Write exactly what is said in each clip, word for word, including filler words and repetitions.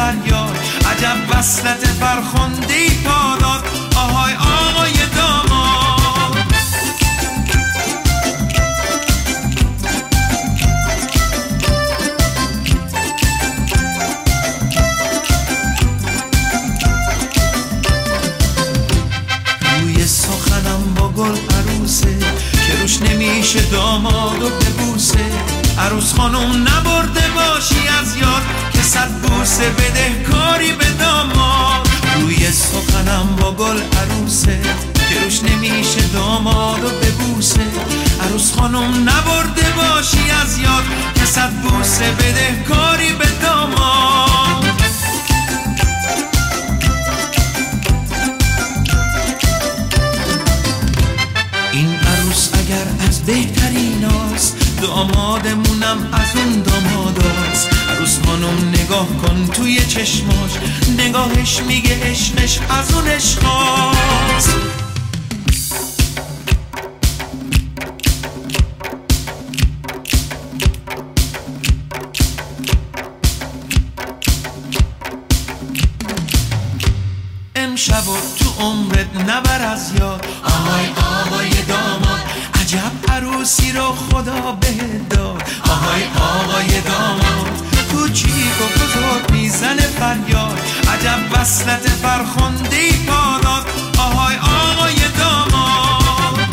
فریاد، عجب وصلت فرخنده‌ای پا داد، آهای آقای داماد. روی سخنم با گل عروسه که روش نمیشه دامادو ببوسه، عروس خانم نبرده باشی از یاد که صد بوسه بده کاری به داماد. روی سخنم با گل عروسه که روش نمیشه دامادو ببوسه، عروس خانم نبرده باشی از یاد که صد بوسه بده کاری به داماد. این عروس اگر از بهتریناست، دامادمونم از اون داماداست. عروس خانم نگاه کن توی چشماش، نگاهش میگه عشقش از اون عشقاست. امشب و تو عمرت نبر از یاد، آهای آقای داماد، عجب عروسی رو خدا بهت داد، آهای آقای داماد. کوچیک و بزرگ میزنه فریاد، عجب وصلت فرخنده‌ای پا داد، آهای آقای داماد.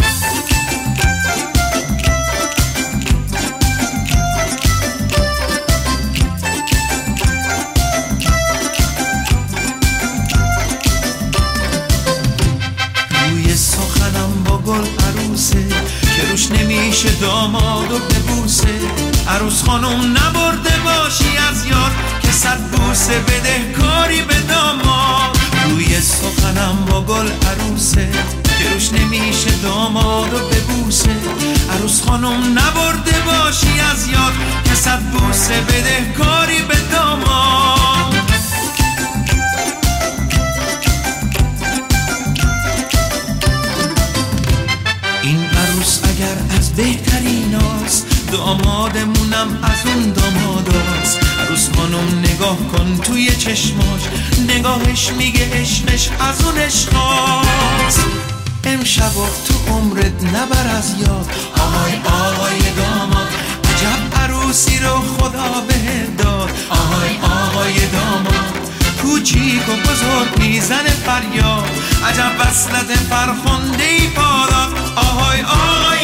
روی سخنم با گل عروسه که روش نمیشه دامادو ببوسه، عروس خانم نبرده باشی از یاد که صد بوسه بده کاری به داماد. روی سخنم با گل عروسه که روش نمیشه دامادو ببوسه، عروس خانم نبرده باشی از یاد که صد بوسه بده کاری به داماد. این عروس اگر از بهتریناست، دامادمونم از اون داماداست. عروس خانم نگاه کن توی چشماش، نگاهش میگه عشقش از اون عشقاست. امشب و تو عمرت نبر از یاد، آهای آقای داماد، عجب عروسی رو خدا بهت داد، آهای آقای داماد. کوچیک و بزرگ میزنه فریاد، عجب وصلت فرخنده‌ای پا داد، آهای آقای